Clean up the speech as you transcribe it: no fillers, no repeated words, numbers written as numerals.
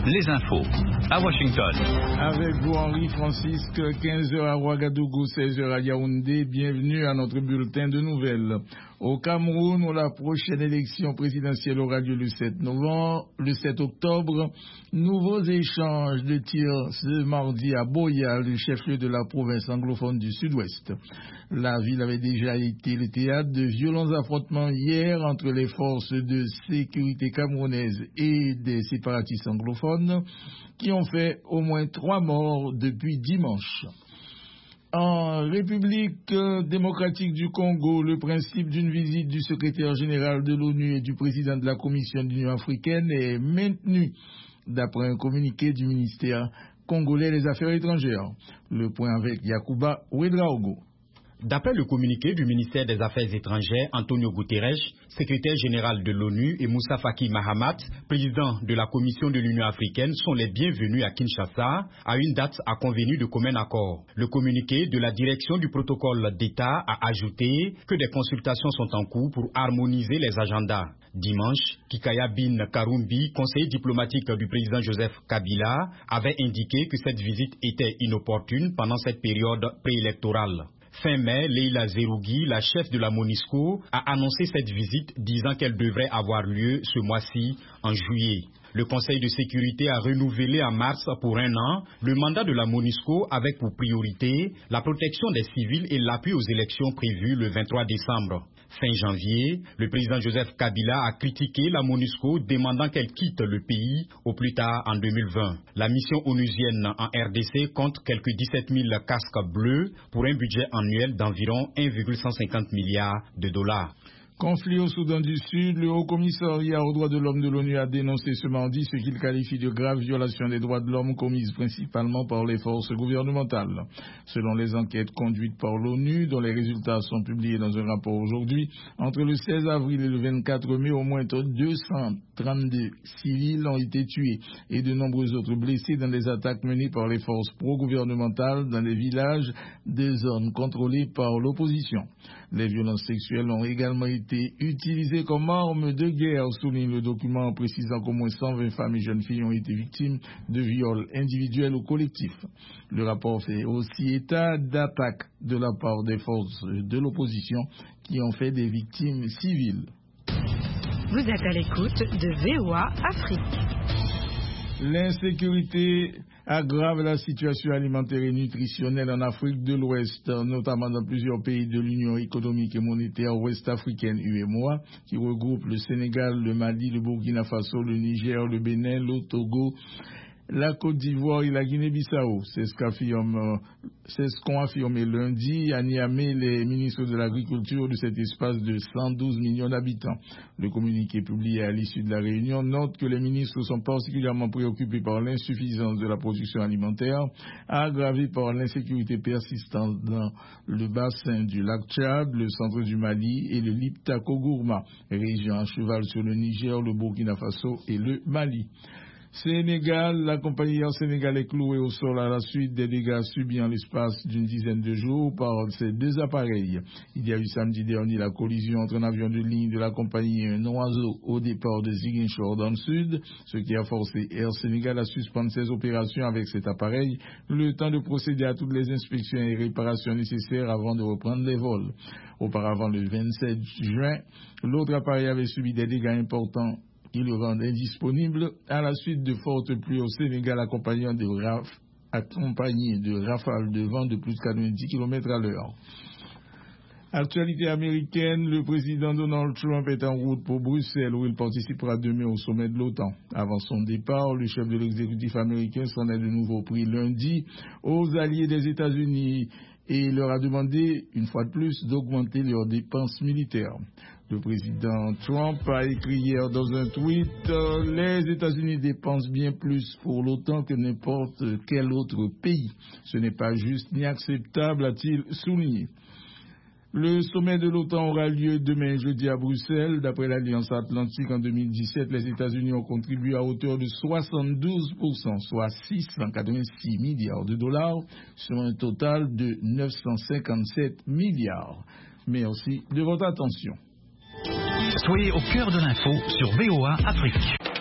les infos à Washington. Avec vous Henri Francisque, 15h à Ouagadougou, 16h à Yaoundé. Bienvenue à notre bulletin de nouvelles. Au Cameroun, où la prochaine élection présidentielle aura lieu le 7 octobre, nouveaux échanges de tirs ce mardi à Boya, le chef-lieu de la province anglophone du Sud-Ouest. La ville avait déjà été le théâtre de violents affrontements hier entre les forces de sécurité camerounaises et des séparatistes anglophones qui ont fait au moins 3 morts depuis dimanche. En République démocratique du Congo, le principe d'une visite du secrétaire général de l'ONU et du président de la Commission de l'Union africaine est maintenu, d'après un communiqué du ministère congolais des Affaires étrangères. Le point avec Yacouba Ouedraogo. D'après le communiqué du ministère des Affaires étrangères, Antonio Guterres, secrétaire général de l'ONU, et Moussa Faki Mahamat, président de la Commission de l'Union africaine, sont les bienvenus à Kinshasa à une date à convenue de commun accord. Le communiqué de la direction du protocole d'État a ajouté que des consultations sont en cours pour harmoniser les agendas. Dimanche, Kikaya Bin Karumbi, conseiller diplomatique du président Joseph Kabila, avait indiqué que cette visite était inopportune pendant cette période préélectorale. Fin mai, Leila Zerougui, la chef de la MONUSCO, a annoncé cette visite disant qu'elle devrait avoir lieu ce mois-ci, en juillet. Le Conseil de sécurité a renouvelé en mars pour 1 an le mandat de la MONUSCO avec pour priorité la protection des civils et l'appui aux élections prévues le 23 décembre. Fin janvier, le président Joseph Kabila a critiqué la MONUSCO demandant qu'elle quitte le pays au plus tard en 2020. La mission onusienne en RDC compte quelques 17 000 casques bleus pour un budget annuel d'environ 1,150 milliards de dollars. Conflit au Soudan du Sud, le Haut-Commissariat aux droits de l'homme de l'ONU a dénoncé ce mardi ce qu'il qualifie de graves violations des droits de l'homme commises principalement par les forces gouvernementales. Selon les enquêtes conduites par l'ONU, dont les résultats sont publiés dans un rapport aujourd'hui, entre le 16 avril et le 24 mai, au moins 232 civils ont été tués et de nombreux autres blessés dans des attaques menées par les forces pro-gouvernementales dans les villages des zones contrôlées par l'opposition. Les violences sexuelles ont également été utilisées comme arme de guerre, souligne le document en précisant qu'au moins 120 femmes et jeunes filles ont été victimes de viols individuels ou collectifs. Le rapport fait aussi état d'attaques de la part des forces de l'opposition qui ont fait des victimes civiles. Vous êtes à l'écoute de VOA Afrique. L'insécurité aggrave la situation alimentaire et nutritionnelle en Afrique de l'Ouest, notamment dans plusieurs pays de l'Union économique et monétaire ouest-africaine UEMOA, qui regroupe le Sénégal, le Mali, le Burkina Faso, le Niger, le Bénin, le Togo, la Côte d'Ivoire et la Guinée-Bissau. C'est ce qu'ont affirmé lundi à Niamey les ministres de l'Agriculture de cet espace de 112 millions d'habitants. Le communiqué publié à l'issue de la réunion note que les ministres sont particulièrement préoccupés par l'insuffisance de la production alimentaire, aggravée par l'insécurité persistante dans le bassin du lac Tchad, le centre du Mali et le Liptako-Gourma, région à cheval sur le Niger, le Burkina Faso et le Mali. Sénégal, la compagnie Air Sénégal est clouée au sol à la suite des dégâts subis en l'espace d'une dizaine de jours par ces 2 appareils. Il y a eu samedi dernier la collision entre un avion de ligne de la compagnie et un oiseau au départ de Ziguinchor dans le sud, ce qui a forcé Air Sénégal à suspendre ses opérations avec cet appareil, le temps de procéder à toutes les inspections et réparations nécessaires avant de reprendre les vols. Auparavant, le 27 juin, l'autre appareil avait subi des dégâts importants qui le rendent indisponible à la suite de fortes pluies au Sénégal accompagnées de rafales de vent de plus de 90 km à l'heure. Actualité américaine, le président Donald Trump est en route pour Bruxelles où il participera demain au sommet de l'OTAN. Avant son départ, le chef de l'exécutif américain s'en est de nouveau pris lundi aux alliés des États-Unis et leur a demandé, une fois de plus, d'augmenter leurs dépenses militaires. Le président Trump a écrit hier dans un tweet « Les États-Unis dépensent bien plus pour l'OTAN que n'importe quel autre pays. Ce n'est pas juste ni acceptable », a-t-il souligné. Le sommet de l'OTAN aura lieu demain jeudi à Bruxelles. D'après l'Alliance Atlantique, en 2017, les États-Unis ont contribué à hauteur de 72%, soit 686 milliards de dollars, sur un total de 957 milliards. Merci de votre attention. Soyez au cœur de l'info sur VOA Afrique.